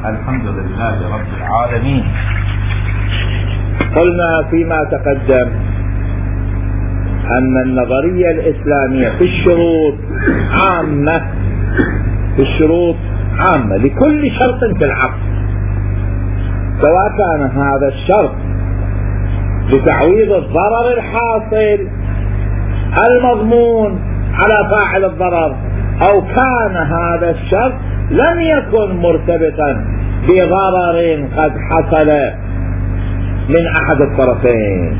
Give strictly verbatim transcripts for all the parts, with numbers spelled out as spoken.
الحمد لله رب العالمين. قلنا فيما تقدم أن النظرية الإسلامية في الشروط عامة، في الشروط عامة لكل شرط في العقد، سواء كان هذا الشرط لتعويض الضرر الحاصل المضمون على فاعل الضرر، أو كان هذا الشرط لم يكن مرتبطا بضرر قد حصل من أحد الطرفين.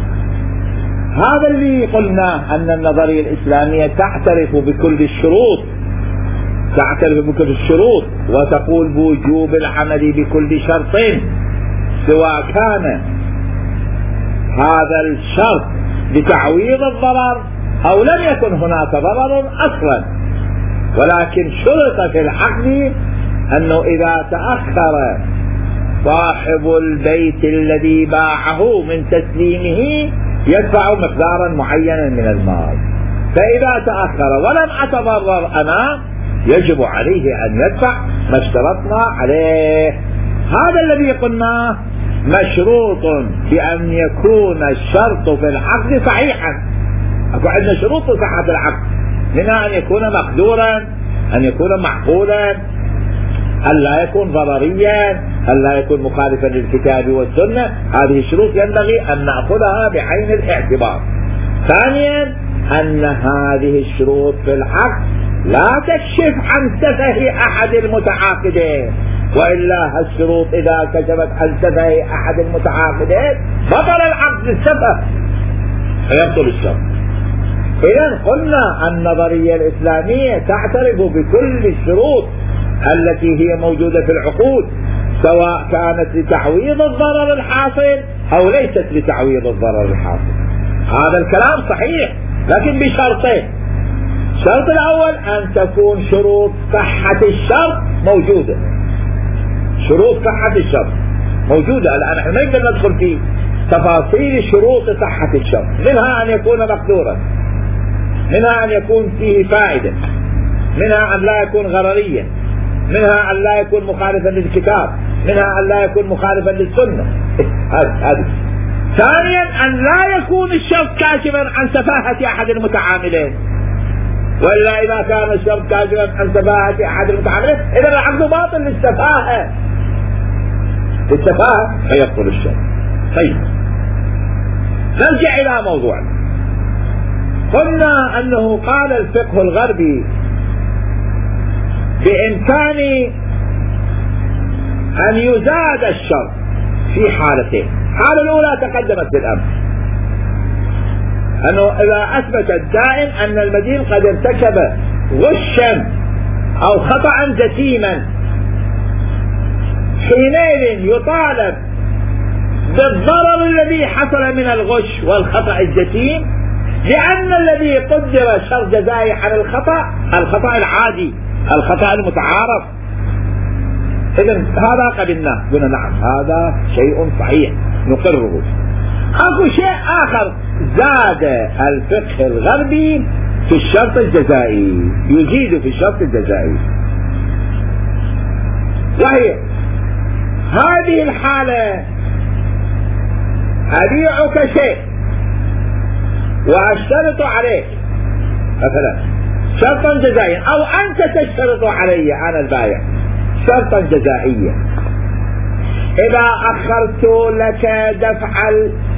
هذا اللي قلنا أن النظرية الإسلامية تعترف بكل الشروط، تعترف بكل الشروط وتقول بوجوب العمل بكل شرط، سواء كان هذا الشرط لتعويض الضرر أو لم يكن هناك ضرر أصلا، ولكن شرط في العقد أنه إذا تأخر صاحب البيت الذي باعه من تسليمه يدفع مقدارا معينا من المال، فإذا تأخر ولم أتضرر أنا يجب عليه أن يدفع ما اشترطنا عليه. هذا الذي قلناه مشروط بأن يكون الشرط في العقد صحيحا. أكو عندنا شروط صحة العقد، منها أن يكون مقدورا، أن يكون معقولا، أن لا يكون ضرريا، أن لا يكون مخالفا للكتاب والسنة. هذه الشروط ينبغي أن نأخذها بعين الاعتبار. ثانيا أن هذه الشروط في العقد لا تكشف عن سفه أحد المتعاقدين، وإلا الشروط إذا كشفت عن سفه أحد المتعاقدين بطل العقد للسفه فيبطل الشرط. إذن قلنا النظرية الإسلامية تعترف بكل الشروط التي هي موجودة في العقود، سواء كانت لتعويض الضرر الحاصل أو ليست لتعويض الضرر الحاصل. هذا الكلام صحيح، لكن بشرطين. الشرط الأول أن تكون شروط صحة الشرط موجودة، شروط صحة الشرط موجودة. الآن نحن ما نقدر ندخل في تفاصيل شروط صحة الشرط، منها أن يكون مقدورا، منها أن يكون فيه فائدة، منها أن لا يكون غرريا، منها أن لا يكون مخالفا للكتاب، منها أن لا يكون مخالفا للسنة. هذه. ثانيا أن لا يكون الشرط كاشفا عن سفاهة أحد المتعاملين، وإلا إذا كان الشرط كاشفا عن سفاهة أحد المتعاملين إذا العقد باطل للسفاهة، للسفاهة فيبطل الشرط. طيب نرجع إلى موضوعنا. قلنا أنه قال الفقه الغربي بإمكان أن يزاد الشرط في حالتين. الحالة الأولى تقدمت بالأمس، أنه إذا أثبت الدائن أن المدين قد ارتكب غشا أو خطأ جسيما، حينئذ يطالب بالضرر الذي حصل من الغش والخطأ الجسيم، لأن الذي قدر شرط جزائي عن الخطأ الخطأ العادي، الخطأ المتعارف. إذن هذا قبلناه، قلنا نعم هذا شيء صحيح نقرره. أكو شيء آخر زاد الفقه الغربي في الشرط الجزائي، يزيد في الشرط الجزائي، وهي هذه الحالة: أبيعك شيء وأشترط عليك مثلا شرطا جزائيا، أو أنت تشترط علي أنا البائع شرطا جزائيا، إذا أخرت لك دفع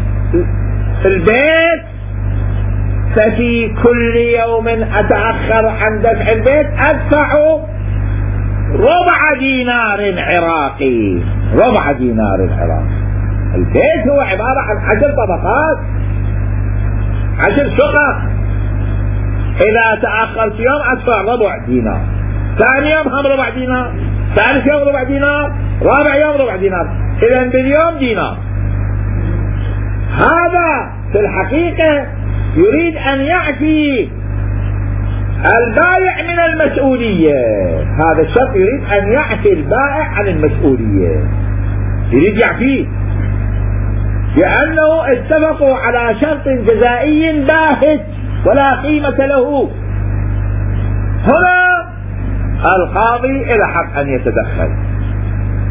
البيت ففي كل يوم أتأخر عن دفع البيت أدفع ربع دينار عراقي. ربع دينار عراقي. البيت هو عبارة عن عشر طبقات، عشر شقق. إذا تأخرت يوم أدفع ربع دينار، ثاني يوم هم ربع دينار، ثالث يوم ربع دينار، رابع يوم ربع دينار، إذن باليوم دينار. هذا في الحقيقة يريد أن يعفي البائع من المسؤولية. هذا الشرط يريد أن يعفي البائع عن المسؤولية، يريد يعفيه، لأنه اتفقوا على شرط جزائي باهت ولا قيمة له. هنا القاضي له حق أن يتدخل،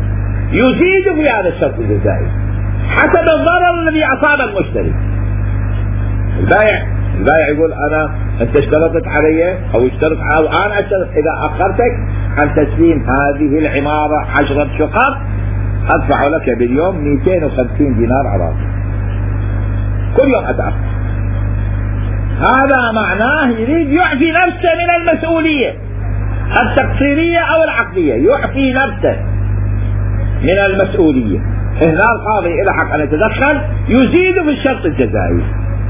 يزيد في هذا الشرط الجزائي حسب الضرر الذي أصاب المشتري. البائع البائع يقول أنا أنت اشترطت علي أو اشترط أو أنا اشترط إذا أخرتك عن تسليم هذه العمارة عشرة شقق أدفع لك باليوم مئتين وخمسين دينار عراقي كل يوم أتأخر. هذا معناه يريد يعفي نفسه من المسؤولية التقصيرية أو العقدية، يعفي نفسه من المسؤولية. هنا القاضي إلى حق أن يتدخل يزيد في الشرط الجزائي،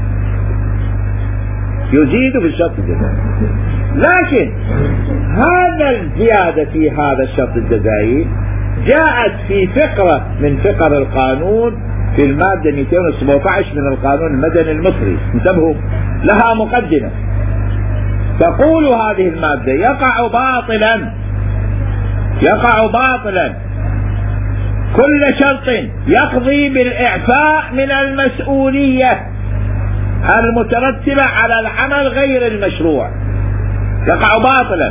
يزيد في الشرط الجزائي. لكن هذا الزيادة في هذا الشرط الجزائي جاءت في فقرة من فقر القانون في المادة مئتين وسبعة عشر من القانون المدني المصري، انتبهوا لها مقدمة تقول هذه المادة: يقع باطلا يقع باطلا كل شرط يقضي بالإعفاء من المسؤولية المترتبة على العمل غير المشروع. يقع باطلا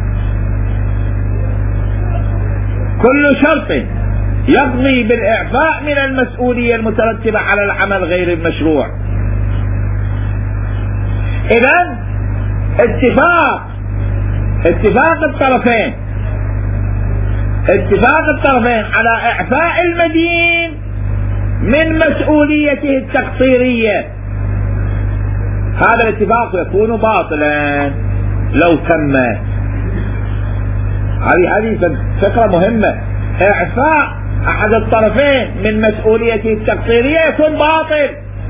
كل شرط يقضي بالإعفاء من المسؤولية المترتبة على العمل غير المشروع. إذن اتفاق اتفاق الطرفين اتفاق الطرفين على إعفاء المدين من مسؤوليته التقصيرية، هذا الاتفاق يكون باطلا لو تم. هذه هذه فكرة مهمة. إعفاء أحد الطرفين من مسؤوليته التقصيرية يكون باطل.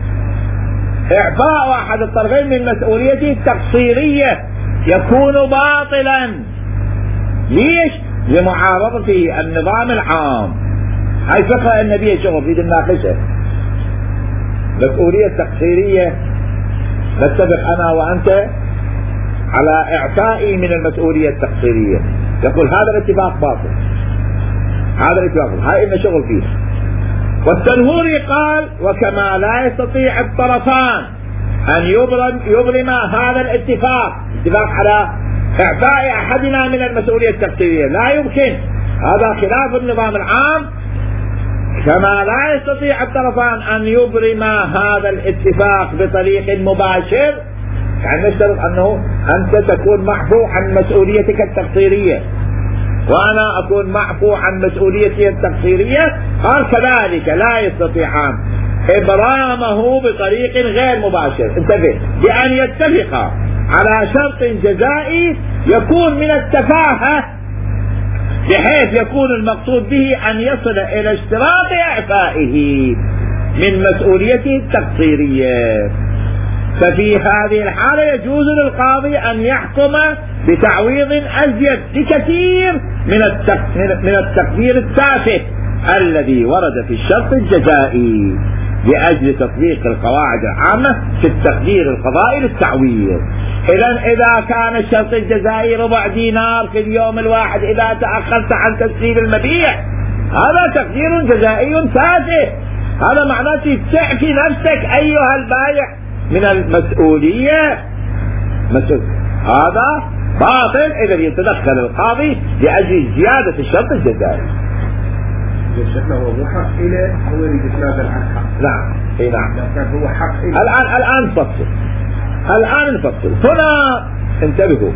إعفاء أحد الطرفين من مسؤوليته التقصيرية يكون باطلا. ليش؟ لمعارضته النظام العام. هاي فكرة النبي شغل في الناقشة. مسؤولية تقصيرية نتفق أنا وأنت على إعفائي من المسؤولية التقصيرية، يقول هذا الاتفاق باطل، هذا الاتفاق هاي إنه شغل فيه. والسنهوري قال: وكما لا يستطيع الطرفان أن يبرم يبرم هذا الاتفاق، اتفاق على إعفاء أحدنا من المسؤولية التقصيرية لا يمكن، هذا خلاف النظام العام. كما لا يستطيع الطرفان أن يبرم هذا الاتفاق بطريق مباشر، يعني نشترط أنه أنت تكون معفو عن مسؤوليتك التقصيرية وأنا أكون معفو عن مسؤوليتي التقصيرية، قال كذلك لا يستطيعان إبرامه بطريق غير مباشر، انتبه، بأن يتفقا على شرط جزائي يكون من التفاهة بحيث يكون المقصود به أن يصل إلى اشتراط إعفائه من مسؤوليته التقصيرية. ففي هذه الحالة يجوز للقاضي أن يحكم بتعويض أزيد بكثير من من التقدير التافه الذي ورد في الشرط الجزائي لأجل تطبيق القواعد العامة في التقدير القضائي للتعويض. إذن إذا كان الشرط الجزائي ربع دينار في اليوم الواحد إذا تأخرت عن تسليم المبيع، هذا تقدير جزائي تافه. هذا معناته تعفي نفسك أيها البائع من المسؤولية. مسؤول. هذا باطل إذا يتدخل القاضي لأجل زيادة الشرط الجزائي. هو مو حق إليه، هو يريد هذا الحق. نعم اي نعم. لكن هو حق إليه. الآن الآن نفصل الآن نفصل هنا انتبهوا.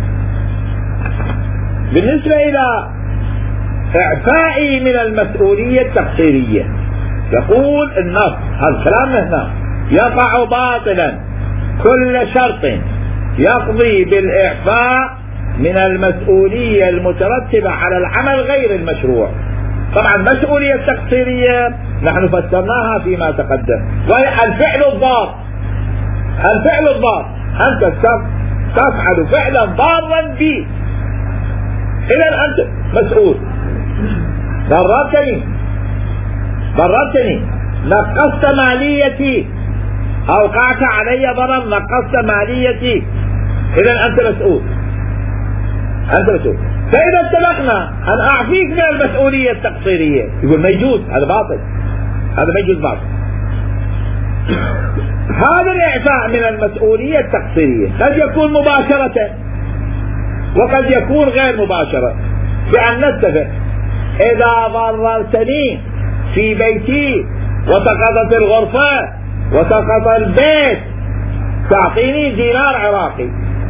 بالنسبة إلى إعفائي من المسؤولية التقصيرية يقول النص، هذا كلامنا هنا: يقع باطلا كل شرط يقضي بالإعفاء من المسؤولية المترتبة على العمل غير المشروع. طبعا مسؤولية تقصيرية نحن فسرناها فيما تقدم، وهي الفعل الضار. الفعل الضار أنت تفعل فعلا ضارا بي، إذا أنت مسؤول. ضررتني ضررتني نقصت ماليتي، أوقعت علي ضرر نقصت ماليتي، إذا أنت مسؤول. أنت مسؤول. فإذا اتفقنا أن أعفيك من المسؤولية التقصيرية، يقول ما يجوز، هذا باطل، هذا ما يجوز باطل. هذا الإعفاء من المسؤولية التقصيرية قد يكون مباشرة وقد يكون غير مباشرة، بأن نتفق إذا ضررتني في بيتي وسقطت الغرفة وسقط البيت تعطيني دينار عراقي.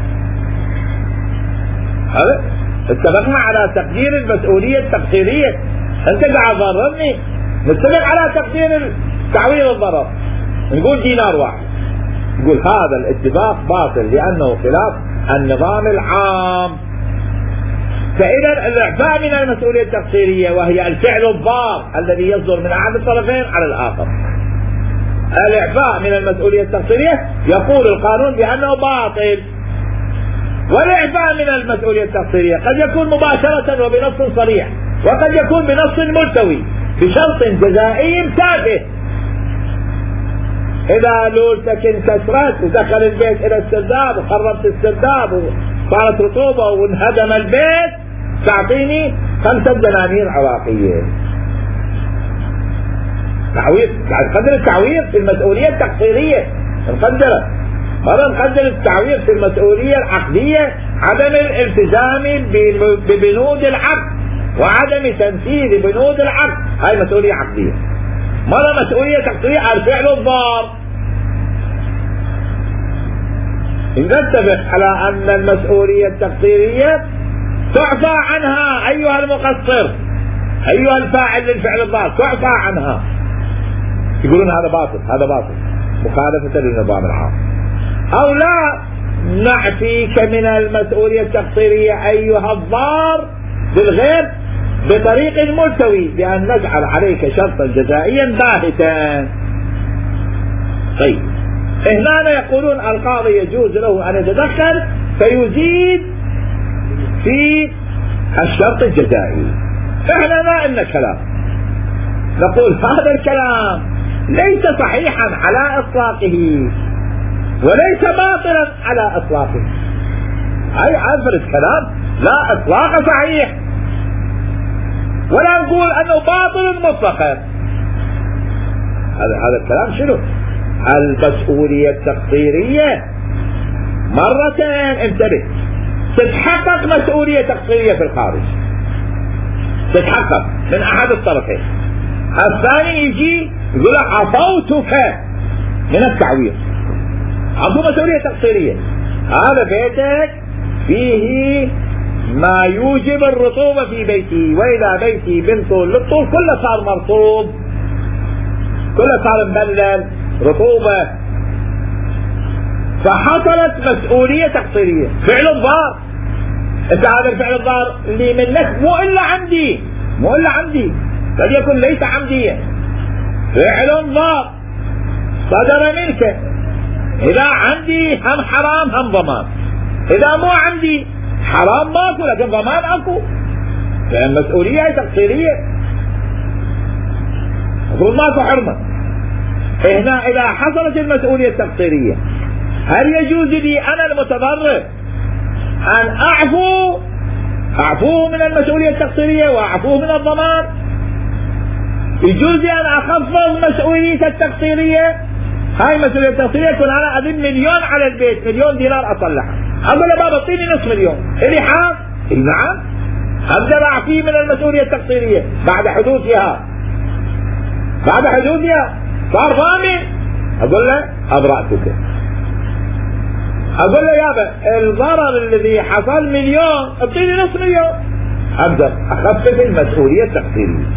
هذا اتفقنا على تقدير المسؤولية التقديرية. أنت قاعد تضررني، نتفق على تقدير تعويض الضرر، نقول دينار واحد. نقول هذا الاتفاق باطل لأنه خلاف النظام العام. فإذا الإعفاء من المسؤولية التقديرية وهي الفعل الضار الذي يصدر من أحد الطرفين على الآخر، الإعفاء من المسؤولية التقديرية يقول القانون بأنه باطل. والإعفاء من المسؤولية التقديرية قد يكون مباشرة وبنص صريح، وقد يكون بنص ملتوي بشرط جزائي تافه. إذا لولتك انكسرت ودخل البيت إلى السرداب وخربت السرداب وصارت رطوبة وانهدم البيت تعطيني خمسة دنانير عراقية تعويض. نقدر التعويض في المسؤولية التقديرية، نقدره مرة نقدر التعويض في المسؤولية العقدية، عدم الالتزام ببنود العقد وعدم تنفيذ بنود العقد، هاي مسؤولية عقدية. مرة مسؤولية تقديرية الفعل الضار. نتفق على أن المسؤولية التقديرية تعفى عنها أيها المقصر، أيها الفاعل للفعل الضار تعفى عنها. يقولون هذا باطل، هذا باطل مخالفة للنظام العام. أو لا نعفيك من المسؤولية التقديرية أيها الضار بالغير بطريق ملتوي بأن نجعل عليك شرطا جزائيا باهتا. طيب هنا يقولون القاضي يجوز له أن يتدخل فيزيد في الشرط الجزائي. احنا ما عندنا كلام، نقول هذا الكلام ليس صحيحا على إطلاقه وليس باطلا على إطلاقه. هاي عبر الكلام لا إطلاق صحيح، ولا نقول أنه باطل مطلقا. هذا هذا الكلام شنو؟ المسؤولية التقديرية مرتين انتبه تتحقق مسؤولية تقديرية في الخارج، تتحقق من أحد الطرفين. الثاني يجي يقول لك عفوتك من التعويض، عفو مسؤولية تقديرية. هذا بيتك فيه ما يوجب الرطوبة في بيتي، وإذا بيتي من طول للطول كله صار مرطوب، كله صار مبلل رطوبة، فحصلت مسؤولية تقديرية فعل الضار. انت هذا الفعل الضار اللي منك مو إلا عمدي، مو إلا عمدي، قد يكون ليس عمديا، فعل ضار صدر منك. إذا عندي هم حرام هم ضمان، إذا مو عندي حرام ماكو لكن ضمان اكو، لأن مسؤولية تقديرية المفروض ماكو حرمة. هنا إذا حصلت المسؤولية التقديرية هل يجوز لي أنا المتضرر أن أعفو أعفوه من المسؤولية التقديرية وأعفوه من الضمان؟ يجوز لي أن أخفض مسؤولية التقديرية؟ هاي مسؤولية التقديرية يكون أنا أذن مليون على البيت، مليون دينار أصلحها، أقول له بابا اعطيني نصف مليون، إلي حق؟ نعم، أقدر أعفيه من المسؤولية التقديرية بعد حدوثها، بعد حدوثها صار ضامن، أقول له أبرأتك، أقول له يابا الضرر الذي حصل مليون اعطيني نصف مليون، أقدر أخفف المسؤولية التقديرية،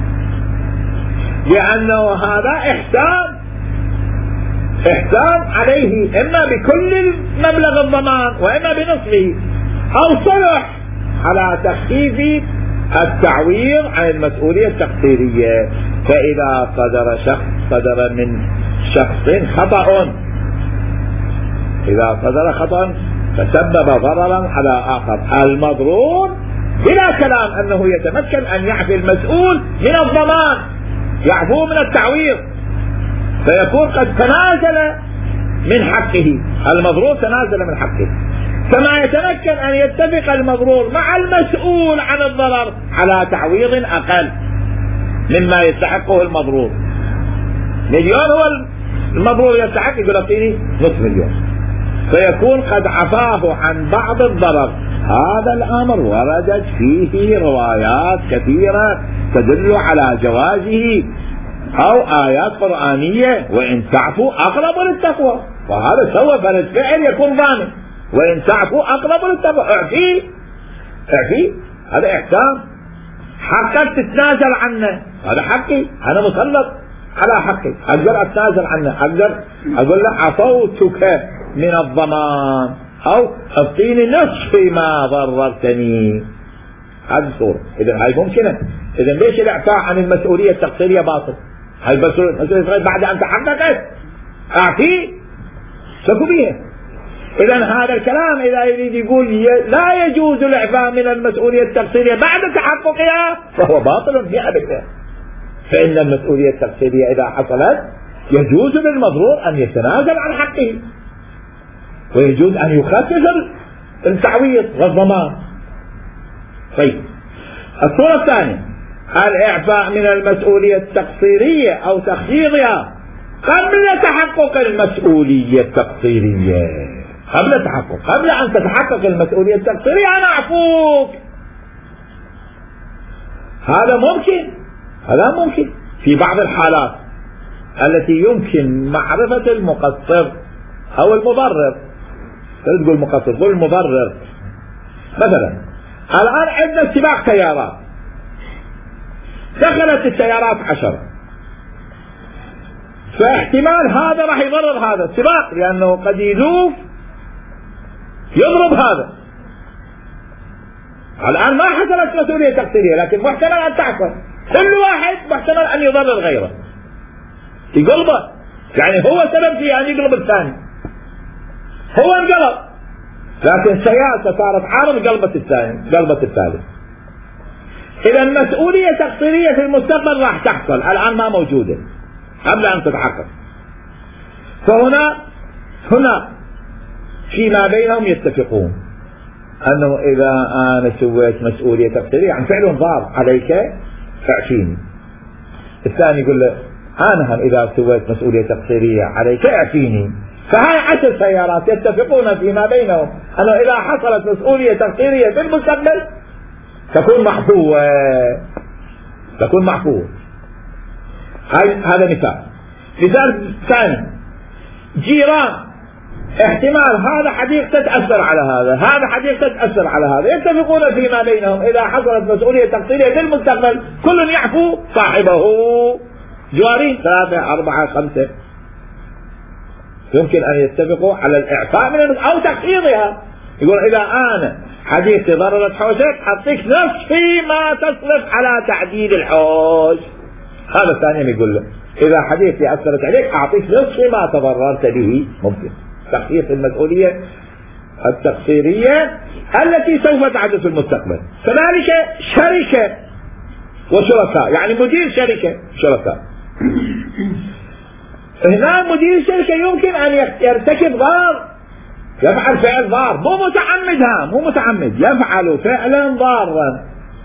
لأنه هذا إحسان إحسان عليه إما بكل مبلغ الضمان وإما بنصفه، أو صلح على تخفيف التعويض عن المسؤولية التقديرية. فإذا صدر شخص صدر من شخص خطأ، إذا صدر خطأ فسبب ضررا على آخر، المضرور بلا كلام أنه يتمكن أن يعفي المسؤول من الضمان، يعفو من التعويض، فيكون قد تنازل من حقه، المضرور تنازل من حقه، كما يتمكن أن يتفق المضرور مع المسؤول عن الضرر على تعويض أقل مما يستحقه المضرور. مليون هو المضرور يستحق، يقول اعطيني نصف مليون، فيكون قد عفاه عن بعض الضرر هذا الأمر وردت فيه روايات كثيرة تدل على جوازه، أو آيات قرآنية، وإن تعفوا أقرب للتقوى، وهذا سوى فالفعل يكون ضامن، وإن تعفوا أقرب للتقوى. اعفيه اعفيه، هذا إحسان. حقك تتنازل عنه، هذا حقي، أنا مسلط على حقي، أقدر أتنازل عنه، أقدر أقول له عفوتك من الضمان، أو اعطيني نصف ما ضررتني. هذه صورة. إذا هاي ممكنة. إذا ليش الإعفاء عن المسؤولية التقصيرية باطل؟ هاي مسؤولية بعد أن تحققت أعفيه سكوا بيها. إذا هذا الكلام إذا يريد يقول لا يجوز الإعفاء من المسؤولية التقصيرية بعد تحققها فهو باطل مئة بالمئة. فإن المسؤولية التقصيرية إذا حصلت يجوز للمضرور أن يتنازل عن حقه، ويجوز أن يخفف التعويض والضمان. طيب، الصورة الثانية الإعفاء من المسؤولية التقصيرية أو تخفيضها قبل تحقق المسؤولية التقصيرية. قبل تحقق قبل أن تتحقق المسؤولية التقصيرية أنا أعفوك. هذا ممكن، هذا ممكن في بعض الحالات التي يمكن معرفة المقصر أو المضرر. لا تقول مقصر، تقول المضرر. مثلا الآن عندنا سباق سيارات، دخلت السيارات عشرة، فاحتمال هذا راح يضرر هذا السباق لأنه قد يذوب يضرب هذا. الآن ما حصلت مسؤولية تقصيرية، لكن محتمل أن تحصل. كل واحد محتمل أن يضرر غيره، يقلبه، يعني هو سبب في أن يقلب الثاني، هو انقلب، لكن سيارته صارت عارض قلبة الثاني قلبة الثالث. إذا المسؤولية التقصيرية في المستقبل راح تحصل، الآن ما موجودة قبل أن تتحقق. فهنا هنا فيما بينهم يتفقون أنه إذا أنا سويت مسؤولية تقصيرية عن فعل ضار عليك فاعفيني. الثاني يقول له أنا إذا سويت مسؤولية تقصيرية عليك اعفيني. فهاي عشر سيارات يتفقون فيما بينهم أنه إذا حصلت مسؤولية تقصيرية في المستقبل تكون محفوظة، تكون محفوظة. هذا مثال. مثال ثاني، جيران، احتمال هذا حديقته تأثر على هذا، هذا حديقته تأثر على هذا، يتفقون فيما بينهم إذا حصلت مسؤولية تقصيرية في المستقبل كل يعفو صاحبه. جوارين ثلاثة أربعة خمسة يمكن أن يتفقوا على الإعفاء من أو تخفيضها. يقول إذا أنا حديقتي ضررت حوشك أعطيك نصف ما تصرف على تعديل الحوش. هذا الثاني يقول له إذا حديقتي أثرت عليك أعطيك نصف ما تضررت به. ممكن تخفيف المسؤولية التقصيرية التي سوف تحدث في المستقبل. كذلك شركة وشركاء، يعني مدير شركة شركاء. هنا مدير الشركة يمكن أن يرتكب ضار، يفعل فعل ضار، مو متعمد، ها مو متعمد، يفعل فعلا ضارا.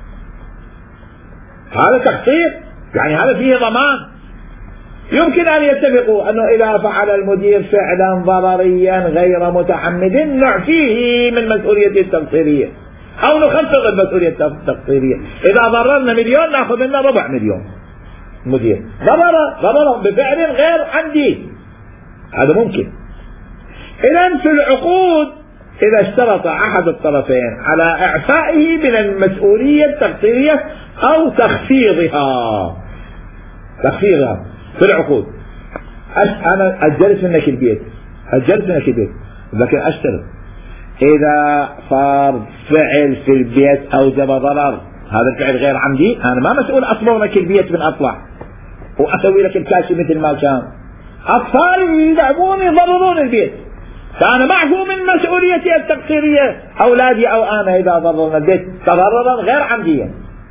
هذا تقصير، يعني هذا فيه ضمان. يمكن أن يتفقوا أنه إذا فعل المدير فعلا ضرريا غير متعمد نعفيه من مسؤوليته التقصيرية أو نخفض المسؤولية التقصيرية. إذا ضررنا مليون نأخذ لنا ربع مليون. مدير ضرر ضرر بفعل غير عمدي، هذا ممكن. إذن في العقود إذا اشترط أحد الطرفين على إعفائه من المسؤولية التقصيرية أو تخفيضها تخفيضها في العقود، أنا أجلس منك البيت أجلس منك البيت لكن أشترط إذا صار فعل في البيت أوجب ضرر، هذا الفعل غير عمدي، أنا ما مسؤول أصبغ لك البيت من أطلع وأسوي لك الكاشي مثل ما كان، أطفال يلعبون يضررون البيت، فأنا معفو من مسؤوليتي التقصيرية. أولادي أو أنا إذا ضررنا البيت تضررا غير عمديا.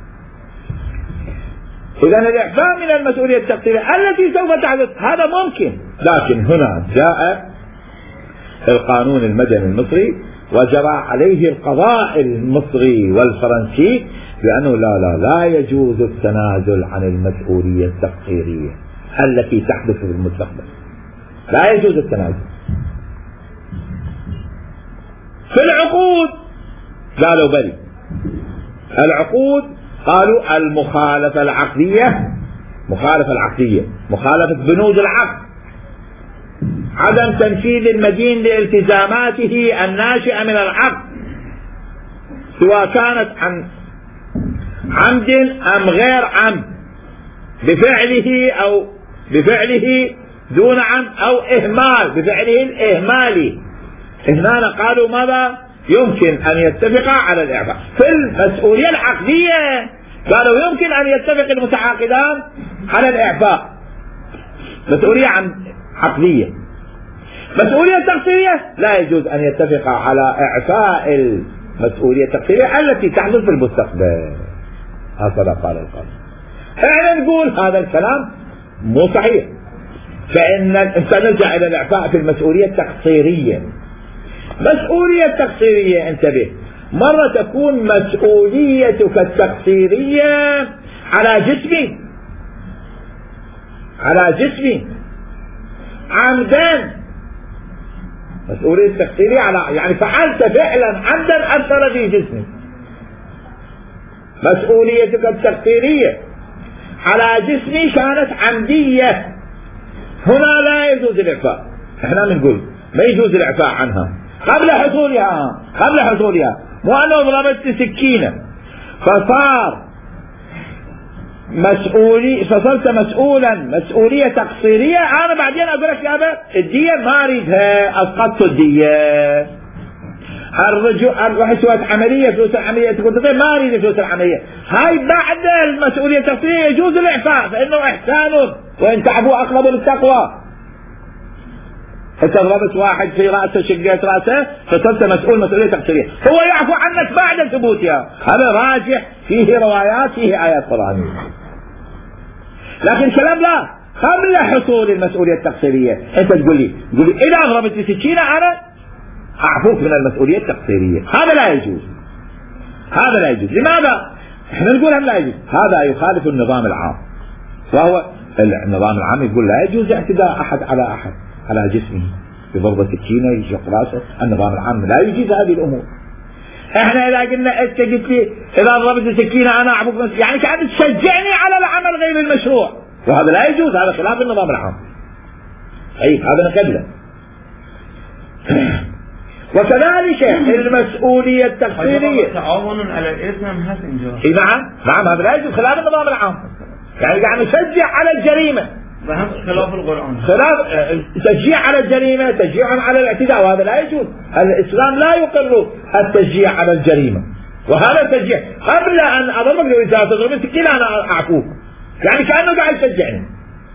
إذا الإعفاء من المسؤولية التقصيرية التي سوف تحدث هذا ممكن، لكن هنا جاء القانون المدني المصري وجرى عليه القضاء المصري والفرنسي لأنه لا لا لا يجوز التنازل عن المسؤولية التقصيرية التي تحدث في المستقبل، لا يجوز التنازل. في العقود قالوا بلي. العقود قالوا المخالفة العقدية، مخالفة العقدية مخالفة بنود العقد، عدم تنفيذ المدين لالتزاماته الناشئة من العقد سواء كانت عن عمد أم غير عمد، بفعله أو بفعله دون عمد أو إهمال، بفعله الإهمالي. هنا قالوا ماذا؟ يمكن أن يتفقا على الإعفاء. في المسؤولية العقدية قالوا يمكن أن يتفق المتعاقدان على الإعفاء، مسؤولية عقدية. مسؤولية تقصيرية لا يجوز أن يتفقا على إعفاء المسؤولية التقصيرية التي تحدث في المستقبل. هكذا قال القاضي. احنا نقول هذا الكلام مو صحيح، فإن سنرجع إلى الإعفاء في المسؤولية التقصيرية. مسؤولية تقصيرية، انتبه، مرة تكون مسؤوليتك التقصيرية على جسمي على جسمي عمدا، مسؤولية التقصيرية على يعني فعلت فعلا عمدا أثر في جسمي. مسؤوليتك التقصيرية على جسمي كانت عمدية، هنا لا يجوز الإعفاء. احنا بنقول ما يجوز الإعفاء عنها قبل حصولها قبل حصولها مو أنه ضربت سكينة فصار مسؤولي فصرت مسؤولا مسؤولية تقصيرية، أنا بعدين أقول لك يا أبا الدية ما أريدها، أسقطت الدية. الرجوع الروح سوت عملية، فلوس العملية تقول ما أريد فلوس العملية، هاي بعد المسؤولية التقصيرية يجوز الإعفاء، فإنه إحسان وإن تعبوا أقرب للتقوى. انت ضربت واحد في رأسه شقيت رأسه فصرت مسؤول مسؤولية تقصيرية، هو يعفو عنك بعد ثبوتها. هذا راجح، فيه روايات فيه آيات قرآنية. لكن كلام لا، قبل حصول المسؤولية التقصيرية انت تقول لي تقول لي اذا ضربت سكينة انا اعفوك من المسؤولية التقصيرية، هذا لا يجوز. هذا لا يجوز. لماذا؟ احنا نقول هم لا يجوز، هذا يخالف النظام العام، وهو النظام العام يقول لا يجوز اعتداء احد على احد على جسمه بضربة سكينة يشق راسه. النظام العام لا يجيز هذه الامور. احنا اذا قلنا انت قلت لي اذا ضربت سكينة انا اعفوك، يعني كأنك تشجعني على العمل غير المشروع، وهذا لا يجوز، هذا خلاف النظام العام. طيب هذا نقبله. وكذلك المسؤولية التقصيرية تعاون على الإثم هذا. اي نعم نعم هذا لا يجوز، خلاف النظام العام، يعني قاعد نشجع على الجريمة، خلاف القرآن، خلاف تشجيع على الجريمة، تشجيع على الاعتداء، وهذا لا يجوز. الإسلام لا يقر التشجيع على الجريمة، وهذا تشجيع. قبل أن أضربك لو إذا تضرب سكينة أنا أعفوك، يعني كأنه قاعد يشجعني.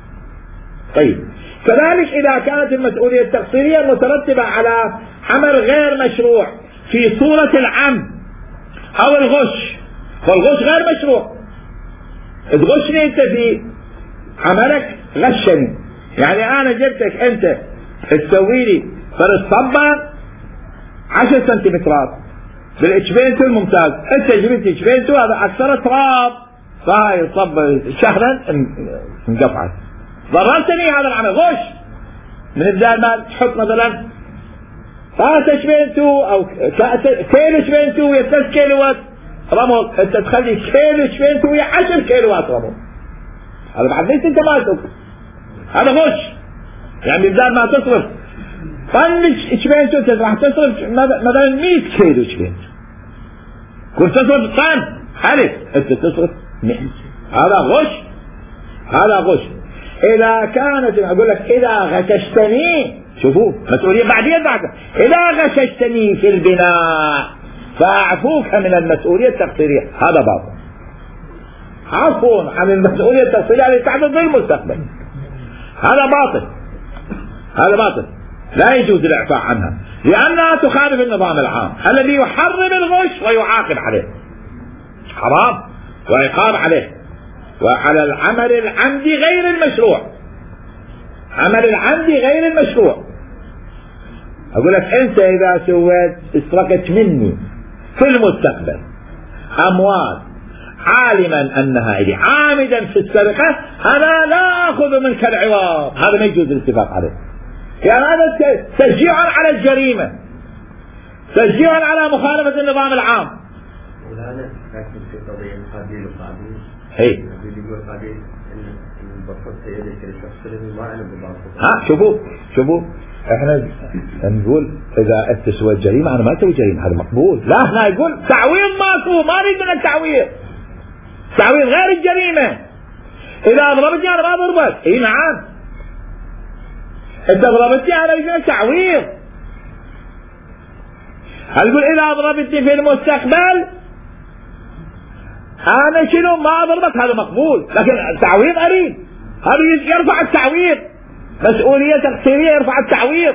طيب كذلك إذا كانت المسؤولية التقصيرية مترتبة على عمل غير مشروع في صورة العمد أو الغش، والغش غير مشروع، تغشني أنت في عملك، غشني، يعني أنا جبتك أنت تسوي لي فرد صبا عشر سنتيمترات بالإشبينتو الممتاز، أنت جبت إشبينتو هذا أكثر تراب، فهاي الصب شهرا انقطعت، ضررتني هذا العمل غش. من بدال ما تحط مثلا ثلاثة إشبينتو أو كيلو إشبينتو ويا ثلاث كيلوات رمل، أنت تخلي كيلو إشبينتو ويا عشر كيلوات رمل، هذا بعد ليش انت ما تقول هذا غش. يعني بدال ما تصرف طن اشبينتو انت راح تصرف مثلا مئة كيلو اشبينتو، كنت تصرف طن حلف انت تصرف مئة، هذا غش، هذا غش. اذا كانت اقول لك اذا غششتني، شوفوا مسؤولية بعدين بعد، اذا غششتني في البناء فاعفوك من المسؤولية التقصيرية، هذا باطل، عفو عن المسؤولية التقصيرية التي تحدث في المستقبل، هذا باطل، هذا باطل، لا يجوز الإعفاء عنها، لأنها تخالف النظام العام الذي يحرم الغش ويعاقب عليه، حرام وعقاب عليه، وعلى العمل العمدي غير المشروع، عمل العمدي غير المشروع. أقول لك أنت إذا سويت استرقت مني في المستقبل أموال عالما أنها إلي عامدا في السرقة، أنا لا أخذ منك العوض، هذا ما يجوز الاتفاق عليه، يعني هذا تشجيع على الجريمة. تشجيعا على مخالفة النظام العام. ولا لكن في قضية قابيل وقابيل. هي. قابيل يقول قابيل إن البطل سيدك الشخص ما عنده بطل. ها شوفوا شوفوا احنا نقول اذا تسوى الجريمة انا ما اسوي جريمة هذا مقبول. لا احنا نقول تعويض ماكو، ما نريد من التعويض، تعويض غير الجريمة. اذا ضربتني انا ما ضربت، اي نعم انت ضربتني انا يجب تعويض. هنقول اذا ضربتني في المستقبل انا شنو ما ضربت هذا مقبول، لكن التعويض اريد، هذا يرفع التعويض، مسؤولية تقصيرية يرفع التعويض.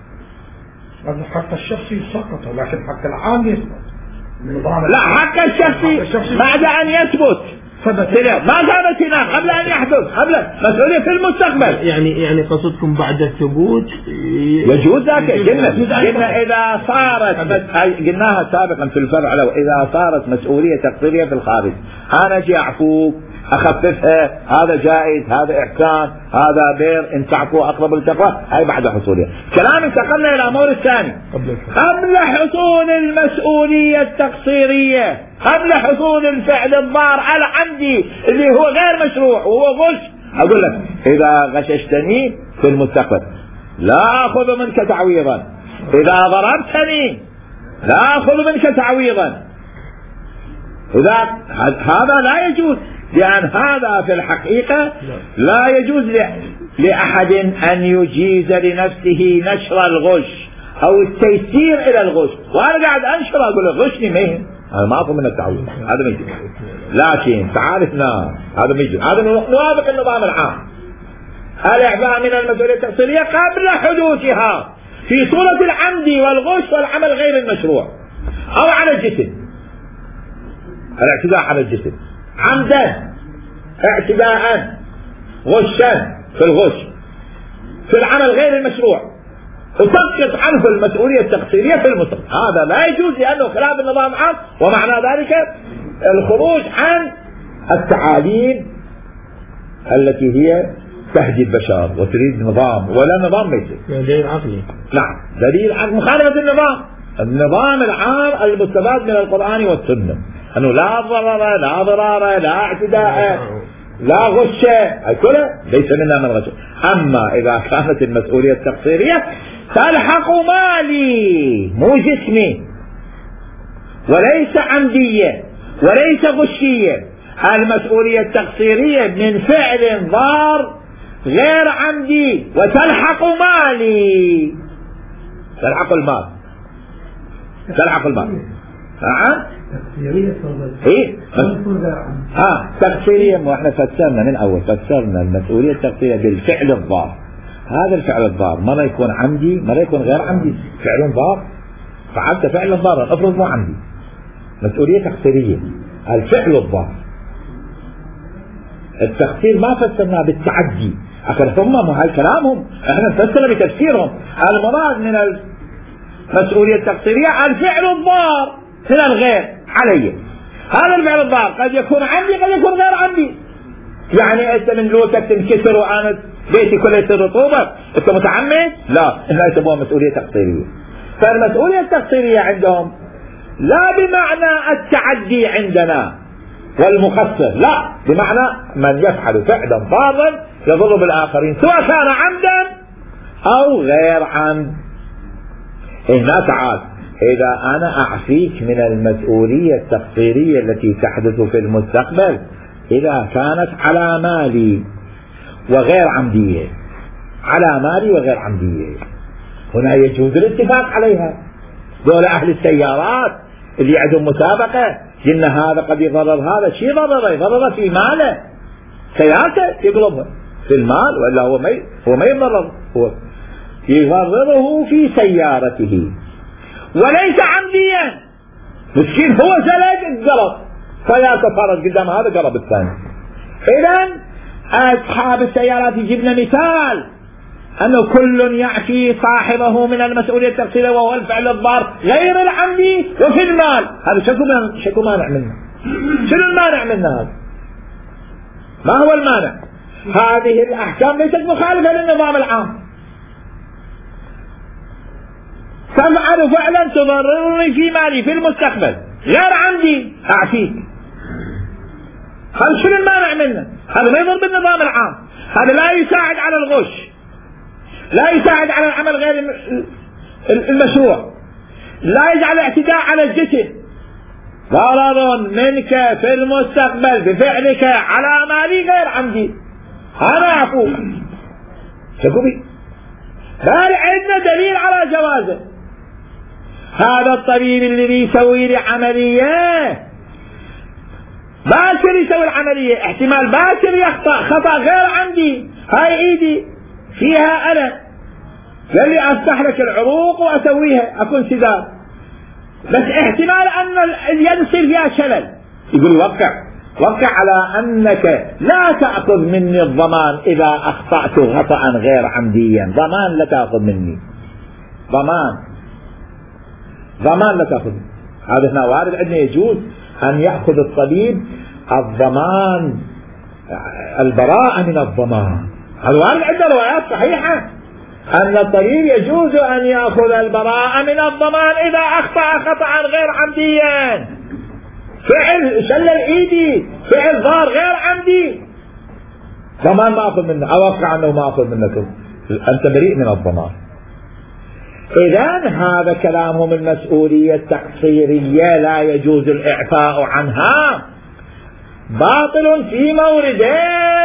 هذا حق الشخصي سقط لكن حق العام يثبت. لا حق الشخصي بعد ان يثبت ثبت ما ثبت هنا قبل ان يحدث، قبل مسؤولية في المستقبل. يعني يعني قصدكم بعد الثبوت يجوز ذاك. قلنا قلنا اذا صارت قلناها سابقا في الفرع لو اذا صارت مسؤولية تقصيرية في الخارج انا اجي اعفوك اخففها، هذا جائز، هذا احسان، هذا بير، ان تعفو اقرب للتقوى، هاي بعد حصولها. كلام انتقلنا الى امور الثاني قبل حصول المسؤولية التقصيرية، قبل حصول الفعل الضار العمدي اللي هو غير مشروع وهو غش. اقول لك اذا غششتني في المستقبل لا اخذ منك تعويضا، اذا ضربتني لا اخذ منك تعويضا، اذا هذا لا يجوز، لأن هذا في الحقيقة لا يجوز لأحد أن يجيز لنفسه نشر الغش أو التيسير إلى الغش، وأنا قاعد أنشر أقول غشني مين، هذا ما أخذ من التعويض، هذا ما يجوز. لكن تعرف نعم هذا ما يجوز، هذا نوافق النظام العام. الإعفاء من المسؤولية التقصيرية قبل حدوثها في صورة العمد والغش والعمل غير المشروع أو على الجسم، الاعتداء على الجسم عمدا، اعتداء، غشا في الغش في العمل غير المشروع، وتسقط عنه المسؤولية التقصيرية في المستقبل. هذا لا يجوز لأنه خلاف النظام العام، ومعنى ذلك الخروج عن التعاليم التي هي تهدي البشر وتريد نظام، ولا نظام ما يصير. دليل عقلي. نعم دليل عقلي مخالفة النظام النظام العام المستفاد من القرآن والسنة، أنه لا ضرر لا ضرار لا اعتداء لا غش، هاي كلها ليس منا من غش. أما إذا كانت المسؤولية التقصيرية تلحق مالي مو جسمي، وليس عمدية وليس غشية، المسؤولية التقصيرية من فعل ضار غير عمدي وتلحق مالي، تلحق المال، تلحق المال. نعم ايه اه تقصيرية. واحنا فسرنا من اول فسرنا المسؤولية التقصيرية بالفعل الضار. هذا الفعل الضار ما يكون عمدي ما يكون غير عمدي، فعل ضار فعلت فعل ضار افرض مو عمدي، مسؤولية تقصيرية الفعل الضار. التقصير ما فسرناه بالتعدي، هم هاي كلامهم احنا نفسر بتفسيرهم. المراد من المسؤولية التقصيرية الفعل الضار من الغير علي. هذا الفعل الضار قد يكون عمدي قد يكون غير عمدي، يعني انت من لوتك تنكسر وانا بيتي كله يصير رطوبة انت متعمد؟ لا، هنا يسموها مسؤولية تقصيرية. فالمسؤولية التقصيرية عندهم لا بمعنى التعدي عندنا والمخصص، لا، بمعنى من يفعل فعلا ضارا يضر بالآخرين سواء كان عمدا أو غير عمد. هنا تعال إذا أنا أعفيك من المسؤولية التقصيرية التي تحدث في المستقبل إذا كانت على مالي وغير عمدية، على مالي وغير عمدية، هنا يجوز الاتفاق عليها. دول أهل السيارات اللي عندهم مسابقة قلنا هذا قد يضرر هذا، شيء ضرره يضرره في ماله، سيارته يقلبها في المال، ولا هو ما هو ما يضرر، هو يضرره في سيارته وليس عمديا. مسكين هو زلق القلب فيتصرف قدام هذا قلب الثاني. إذن أصحاب السيارات يجيبنا مثال أنه كل يعفي صاحبه من المسؤولية التقصيرية وهو الفعل الضار غير العمدي وفي المال. هذا شكو شكو مانع منه. شنو المانع منه هذا؟ ما هو المانع؟ هذه الأحكام ليست مخالفة للنظام العام. تفعل فعلا تضررني في مالي في المستقبل غير عندي أعفيك. هذا شنو المانع منه؟ هذا ما يضر بالنظام العام، هذا لا يساعد على الغش، لا يساعد على العمل غير المشروع، لا يجعل اعتداء على الجسم. ضرر منك في المستقبل بفعلك على مالي غير عندي، أنا أعفوك. شكوبي بل عندنا دليل على جوازه. هذا الطبيب اللي بيسوي لي عملية باكر يسوي العملية، احتمال باكر يخطأ خطأ غير عندي، هاي ايدي فيها ألم، قال لي افتح لك العروق واسويها اكون سداد، بس احتمال ان اليد يصير فيها شلل. يقول وقع وقع على انك لا تأخذ مني الضمان اذا اخطأت خطأ غير عمديا، ضمان لا تأخذ مني، ضمان ضمان لا تأخذ. هذا هنا وارد عندنا يجوز أن يأخذ الطبيب الضمان، البراءة من الضمان. هذا وارد عندنا روايات صحيحة أن الطبيب يجوز أن يأخذ البراءة من الضمان إذا أخطأ خطأ غير عمديا، فعل شل الإيدي فعل ضار غير عمدي، ضمان ما أخذ منه، أوقع أنه ما أخذ منكم، أنت بريء من الضمان. إذن هذا كلامهم المسؤولية التقصيرية لا يجوز الإعفاء عنها، باطل في موردين،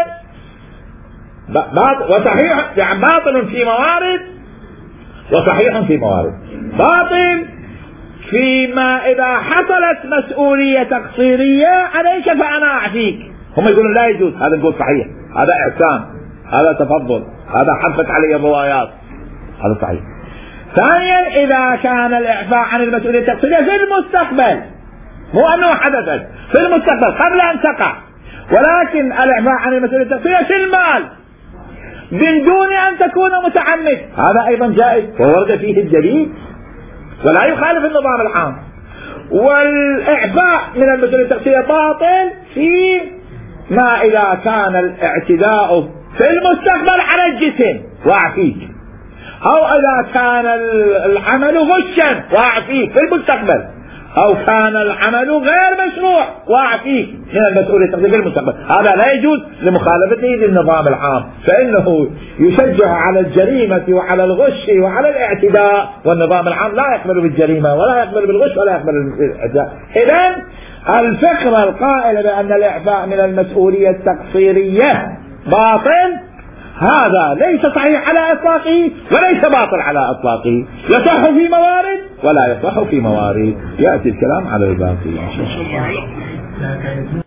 باطل وصحيح، يعني باطل في موارد وصحيح في موارد. باطل فيما إذا حصلت مسؤولية تقصيرية عليك فأنا أعفيك، هم يقولون لا يجوز، هذا نقول صحيح، هذا إحسان، هذا تفضل، هذا حفت علي الروايات، هذا صحيح. ثانيا إذا كان الإعفاء عن المسؤولية التقصيرية في المستقبل، مو أنه حدثت في المستقبل قبل أن تقع، ولكن الإعفاء عن المسؤولية التقصيرية في المال من دون أن تكون متعمد، هذا أيضا جائز وورد فيه الدليل ولا يخالف النظام العام. والإعفاء من المسؤولية التقصيرية باطل في ما إذا كان الاعتداء في المستقبل على الجسم وأعفيك، أو إذا كان العمل غشا وأعفيك في المستقبل، أو كان العمل غير مشروع وأعفيك من المسؤولية التقصيرية في المستقبل، هذا لا يجوز لمخالفته للنظام العام، فإنه يشجع على الجريمة وعلى الغش وعلى الاعتداء، والنظام العام لا يقبل بالجريمة ولا يقبل بالغش ولا يقبل بالاعتداء. إذن الفكرة القائلة بأن الإعفاء من المسؤولية التقصيرية باطل هذا ليس صحيح على إطلاقه وليس باطل على إطلاقه، يصح في موارد ولا يصح في موارد. يأتي الكلام على الباقي.